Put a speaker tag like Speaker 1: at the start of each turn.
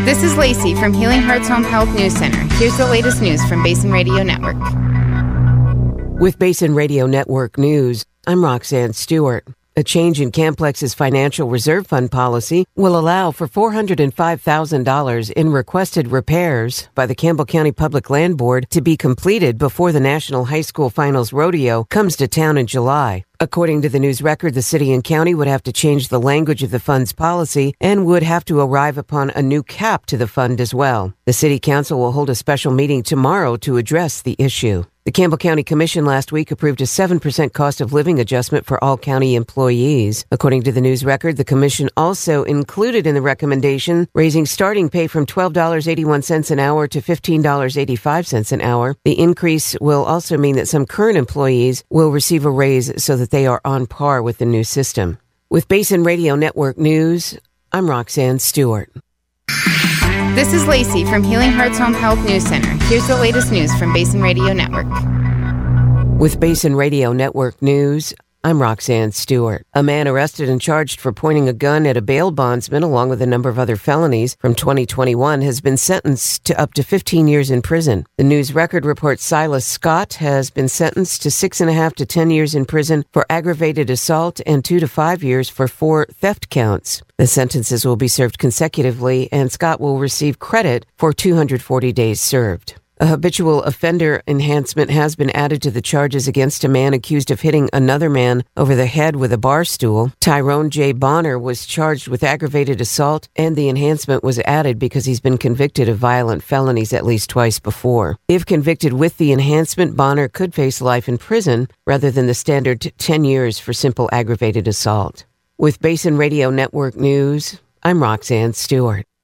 Speaker 1: This is Lacey from Healing Hearts Home Health News Center. Here's the latest news from Basin Radio Network.
Speaker 2: With Basin Radio Network News, I'm Roxanne Stewart. A change in Camplex's financial reserve fund policy will allow for $405,000 in requested repairs by the Campbell County Public Land Board to be completed before the National High School Finals Rodeo comes to town in July. According to the News Record, the city and county would have to change the language of the fund's policy and would have to arrive upon a new cap to the fund as well. The City Council will hold a special meeting tomorrow to address the issue. The Campbell County Commission last week approved a 7% cost of living adjustment for all county employees. According to the News Record, the commission also included in the recommendation raising starting pay from $12.81 an hour to $15.85 an hour. The increase will also mean that some current employees will receive a raise so that they are on par with the new system. With Basin Radio Network News, I'm Roxanne Stewart.
Speaker 1: This is Lacey from Healing Hearts Home Health News Center. Here's the latest news from Basin Radio Network.
Speaker 2: With Basin Radio Network News, I'm Roxanne Stewart. A man arrested and charged for pointing a gun at a bail bondsman along with a number of other felonies from 2021 has been sentenced to up to 15 years in prison. The News Record reports Silas Scott has been sentenced to 6.5 to 10 years in prison for aggravated assault and 2 to 5 years for 4 theft counts. The sentences will be served consecutively, and Scott will receive credit for 240 days served. A habitual offender enhancement has been added to the charges against a man accused of hitting another man over the head with a bar stool. Tyrone J. Bonner was charged with aggravated assault, and the enhancement was added because he's been convicted of violent felonies at least twice before. If convicted with the enhancement, Bonner could face life in prison rather than the standard 10 years for simple aggravated assault. With Basin Radio Network News, I'm Roxanne Stewart.